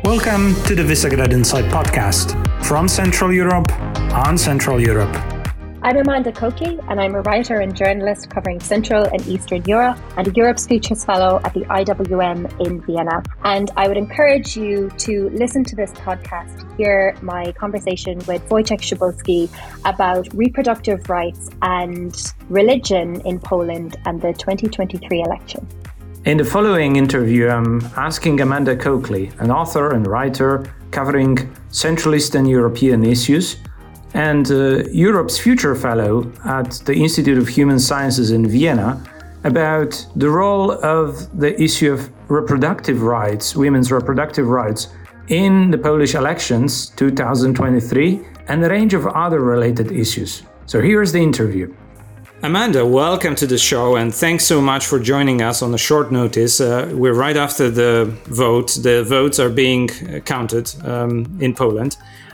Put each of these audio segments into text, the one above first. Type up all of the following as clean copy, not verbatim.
Welcome to the Visegrad Insight podcast from Central Europe on Central Europe. I'm Amanda Coakley, and I'm a writer and journalist covering Central and Eastern Europe and a Europe's Futures Fellow at the IWM in Vienna. And I would encourage you to listen to this podcast to hear my conversation with Wojciech Szczebulski about reproductive rights and religion in Poland and the 2023 election. In the following interview, I'm asking Amanda Coakley, an author and writer covering Central Eastern European issues, and Europe's Future Fellow at the Institute of Human Sciences in Vienna, about the role of the issue of reproductive rights, women's reproductive rights, in the Polish elections 2023, and a range of other related issues. So here's the interview. Amanda, welcome to the show, and thanks so much for joining us on a short notice. We're right after the vote. The votes are being counted in Poland.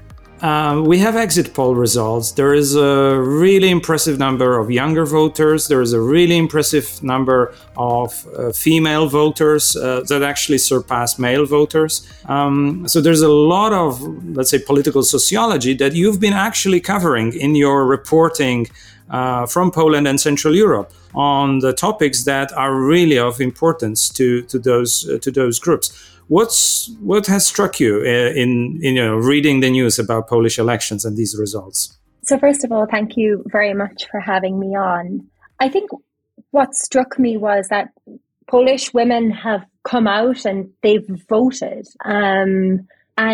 We have exit poll results. There is a really impressive number of younger voters. There is a really impressive number of female voters that actually surpass male voters. So there's a lot of, let's say, political sociology that you've been actually covering in your reporting from Poland and Central Europe on the topics that are really of importance to those groups. What has struck you in reading the news about Polish elections and these results? So first of all, thank you very much for having me on. I think what struck me was that Polish women have come out and they've voted. And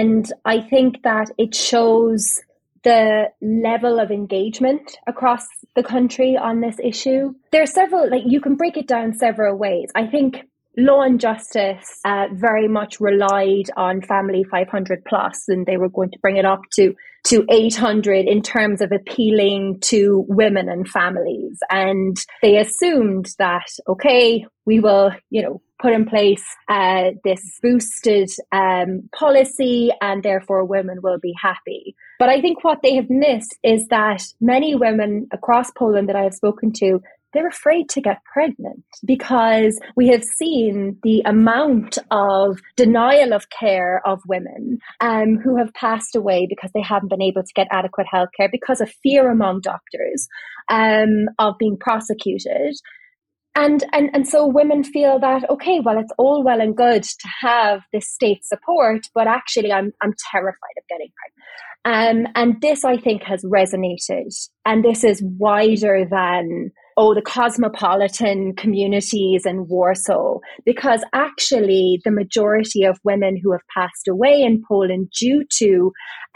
I think that it shows the level of engagement across the country on this issue. There are several, you can break it down several ways. I think Law and Justice very much relied on Family 500 plus, and they were going to bring it up to 800 in terms of appealing to women and families. And they assumed that, okay, we will, put in place this boosted policy, and therefore women will be happy. But I think what they have missed is that many women across Poland that I have spoken to, they're afraid to get pregnant because we have seen the amount of denial of care of women who have passed away because they haven't been able to get adequate health care because of fear among doctors of being prosecuted. And so women feel that, okay, well, it's all well and good to have this state support, but actually I'm terrified of getting pregnant. And this, I think, has resonated. And this is wider than, the cosmopolitan communities in Warsaw, because actually the majority of women who have passed away in Poland due to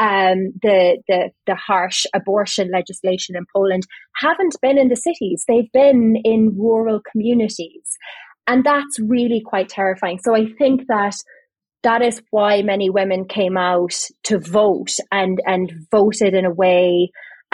the harsh abortion legislation in Poland haven't been in the cities. They've been in rural communities. And that's really quite terrifying. So I think that is why many women came out to vote and voted in a way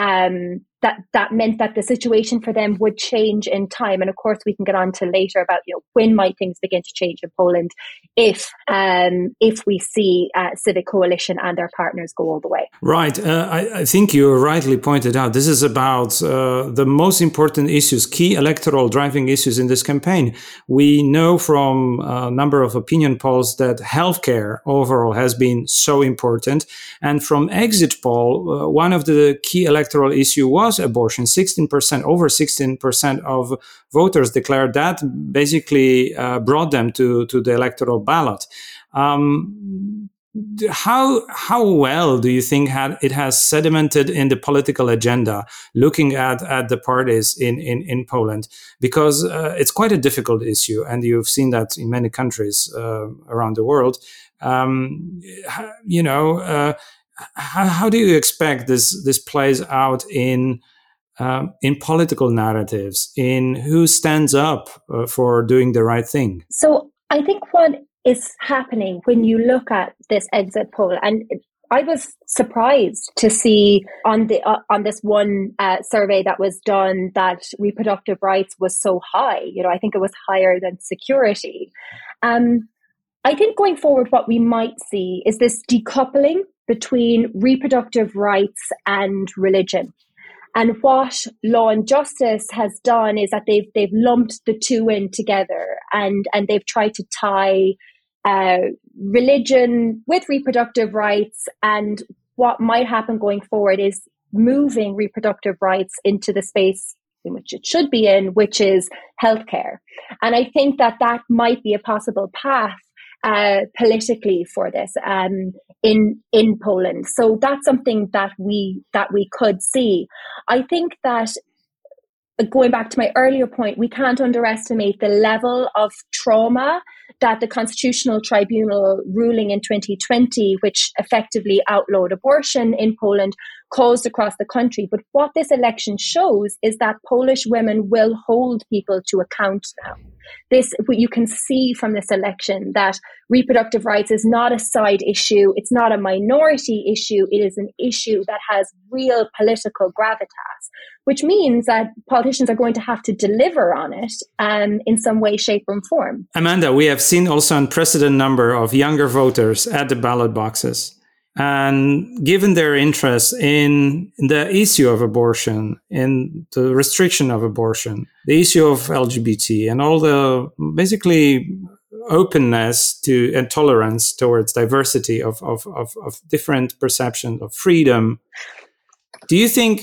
that meant that the situation for them would change in time. And of course, we can get on to later about, when might things begin to change in Poland if we see Civic Coalition and their partners go all the way. Right. I think you rightly pointed out, this is about the most important issues, key electoral driving issues in this campaign. We know from a number of opinion polls that healthcare overall has been so important. And from exit poll, one of the key electoral issues was abortion. 16% of voters declared that, basically brought them to the electoral ballot. How well do you think it has sedimented in the political agenda, looking at the parties in Poland? Because it's quite a difficult issue, and you've seen that in many countries around the world. How do you expect this plays out in political narratives, in who stands up for doing the right thing? So I think what is happening when you look at this exit poll, and I was surprised to see on this one survey that was done that reproductive rights was so high. I think it was higher than security. I think going forward, what we might see is this decoupling between reproductive rights and religion. And what Law and Justice has done is that they've lumped the two in together, and they've tried to tie religion with reproductive rights, and what might happen going forward is moving reproductive rights into the space in which it should be in, which is healthcare. And I think that that might be a possible path politically for this in Poland. So that's something that we could see. I think that, going back to my earlier point, we can't underestimate the level of trauma that the Constitutional Tribunal ruling in 2020, which effectively outlawed abortion in Poland, caused across the country. But what this election shows is that Polish women will hold people to account now. This, what you can see from this election, that reproductive rights is not a side issue. It's not a minority issue. It is an issue that has real political gravitas, which means that politicians are going to have to deliver on it in some way, shape, or form. Amanda, we have seen also an unprecedented number of younger voters at the ballot boxes. And given their interest in the issue of abortion, in the restriction of abortion, the issue of LGBT, and all the basically openness to and tolerance towards diversity of different perceptions of freedom, do you think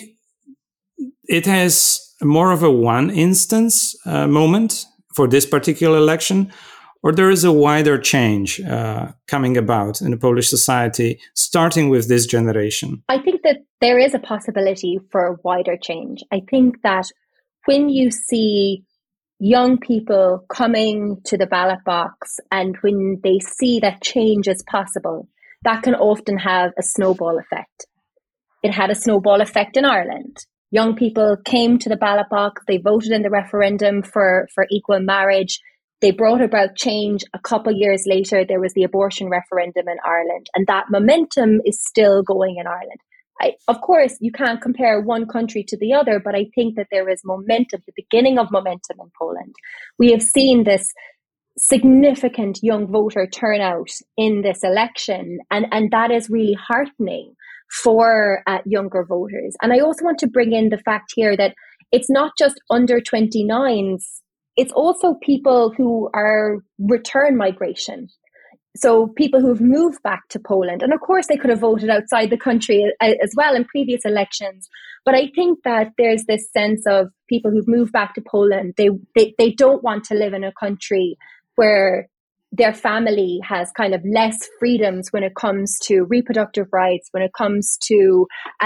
it has more of a one instance moment for this particular election? Or there is a wider change coming about in the Polish society, starting with this generation? I think that there is a possibility for a wider change. I think that when you see young people coming to the ballot box and when they see that change is possible, that can often have a snowball effect. It had a snowball effect in Ireland. Young people came to the ballot box, they voted in the referendum for equal marriage. They brought about change. A couple of years later, there was the abortion referendum in Ireland, and that momentum is still going in Ireland. Of course, you can't compare one country to the other, but I think that there is momentum, the beginning of momentum in Poland. We have seen this significant young voter turnout in this election, and that is really heartening for younger voters. And I also want to bring in the fact here that it's not just under 29s, it's also people who are return migration. So people who've moved back to Poland. And of course, they could have voted outside the country as well in previous elections. But I think that there's this sense of people who've moved back to Poland. They don't want to live in a country where their family has kind of less freedoms when it comes to reproductive rights, when it comes to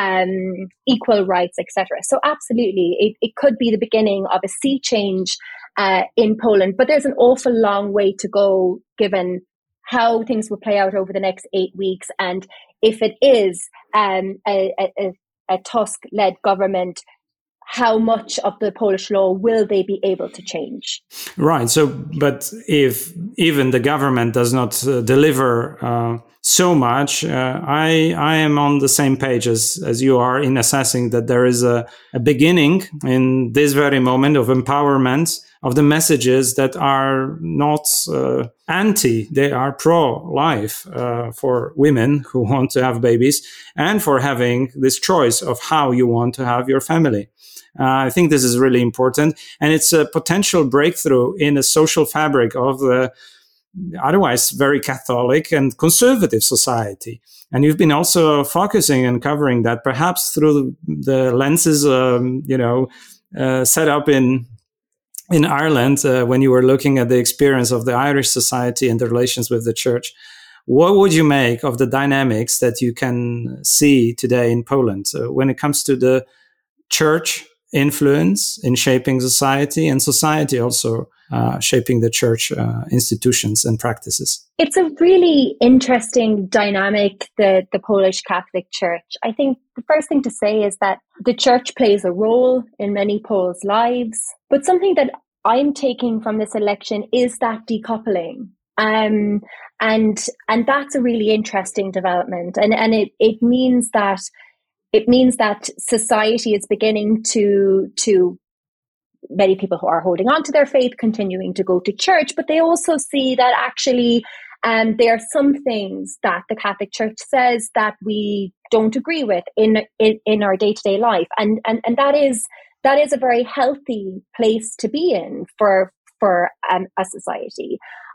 equal rights, etc. So absolutely, it could be the beginning of a sea change in Poland, but there's an awful long way to go given how things will play out over the next 8 weeks. And if it is a Tusk-led government, how much of the Polish law will they be able to change? Right. So, but if even the government does not deliver so much, I am on the same page as you are in assessing that there is a beginning in this very moment of empowerment of the messages that are not anti, they are pro-life for women who want to have babies and for having this choice of how you want to have your family. I think this is really important, and it's a potential breakthrough in the social fabric of the otherwise very Catholic and conservative society. And you've been also focusing and covering that perhaps through the lenses, set up in Ireland when you were looking at the experience of the Irish society and the relations with the church. What would you make of the dynamics that you can see today in Poland when it comes to the church influence in shaping society and society also shaping the church institutions and practices? It's a really interesting dynamic, the Polish Catholic Church. I think the first thing to say is that the church plays a role in many Poles' lives, but something that I'm taking from this election is that decoupling. And that's a really interesting development. And it means that society is beginning to many people who are holding on to their faith, continuing to go to church, but they also see that actually there are some things that the Catholic Church says that we don't agree with in our day-to-day life. And that is a very healthy place to be in for a society.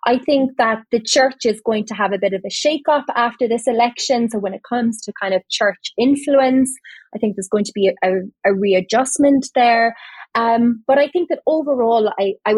I think that the church is going to have a bit of a shake-up after this election. So when it comes to kind of church influence, I think there's going to be a readjustment there. But I think that overall,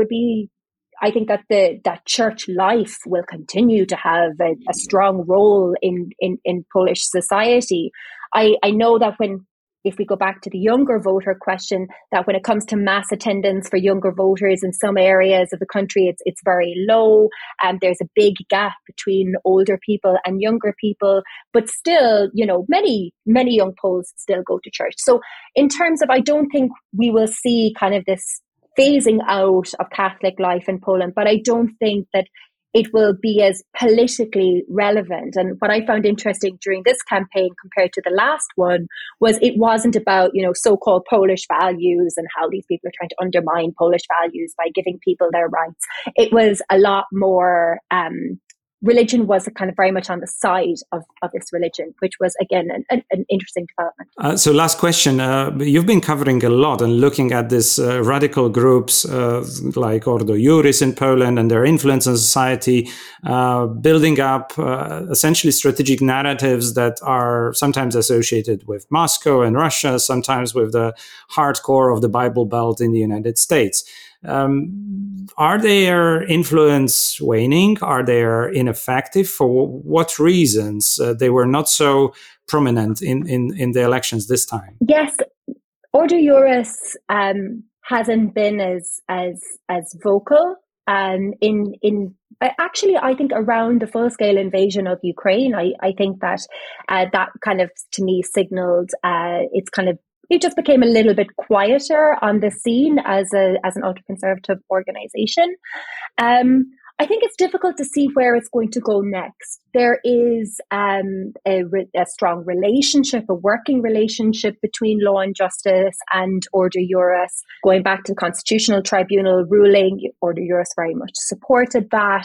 I think that that church life will continue to have a strong role in Polish society. I know that if we go back to the younger voter question, that when it comes to mass attendance for younger voters in some areas of the country, it's very low. There's a big gap between older people and younger people, but still, many young Poles still go to church. So in terms of, I don't think we will see kind of this phasing out of Catholic life in Poland, but I don't think that it will be as politically relevant. And what I found interesting during this campaign compared to the last one was it wasn't about, so-called Polish values and how these people are trying to undermine Polish values by giving people their rights. It was a lot more religion was kind of very much on the side of this religion, which was, again, an interesting development. So last question. You've been covering a lot and looking at these radical groups like Ordo Iuris in Poland and their influence on society, building up essentially strategic narratives that are sometimes associated with Moscow and Russia, sometimes with the hardcore of the Bible Belt in the United States. Are their influence waning? Are they ineffective? For what reasons they were not so prominent in the elections this time? Yes, Ordo Iuris hasn't been as vocal actually, I think around the full-scale invasion of Ukraine. I think that that kind of, to me, signaled it just became a little bit quieter on the scene as an ultra-conservative organization. I think it's difficult to see where it's going to go next. There is a strong relationship, a working relationship between Law and Justice and Ordo Iuris. Going back to the Constitutional Tribunal ruling, Ordo Iuris very much supported that.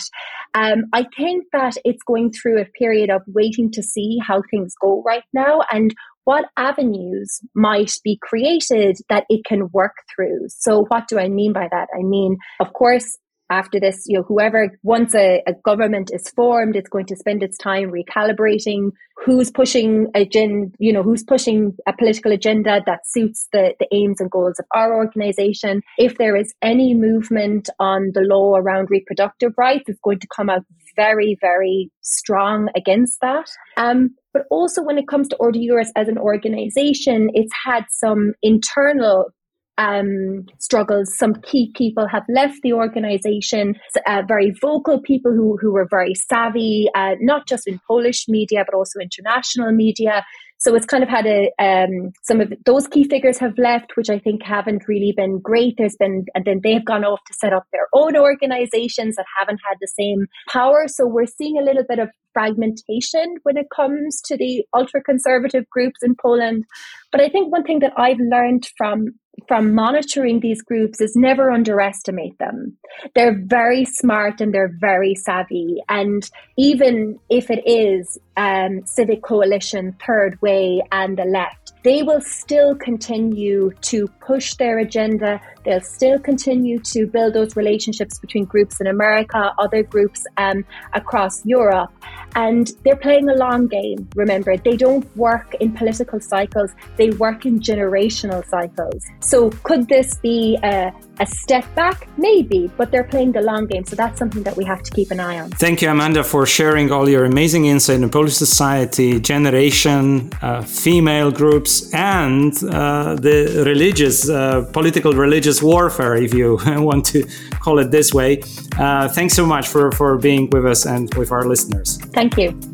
I think that it's going through a period of waiting to see how things go right now and what avenues might be created that it can work through. So what do I mean by that? I mean, of course, after this, once a government is formed, it's going to spend its time recalibrating who's pushing a political agenda that suits the aims and goals of our organization. If there is any movement on the law around reproductive rights, it's going to come out very, very strong against that. But also when it comes to Ordo Iuris as an organization, it's had some internal struggles. Some key people have left the organization, very vocal people who were very savvy, not just in Polish media, but also international media. So it's kind of had some of those key figures have left, which I think haven't really been great. And then they've gone off to set up their own organizations that haven't had the same power. So we're seeing a little bit of fragmentation when it comes to the ultra-conservative groups in Poland. But I think one thing that I've learned from monitoring these groups is never underestimate them. They're very smart and they're very savvy. And even if it is Civic Coalition, Third Way and the left, they will still continue to push their agenda. They'll still continue to build those relationships between groups in America, other groups across Europe. And they're playing a long game. Remember, they don't work in political cycles. They work in generational cycles. So could this be a step back? Maybe, but they're playing the long game. So that's something that we have to keep an eye on. Thank you, Amanda, for sharing all your amazing insight in Polish society, generation, female groups, and the religious, political religious warfare, if you want to call it this way. Thanks so much for being with us and with our listeners. Thank you.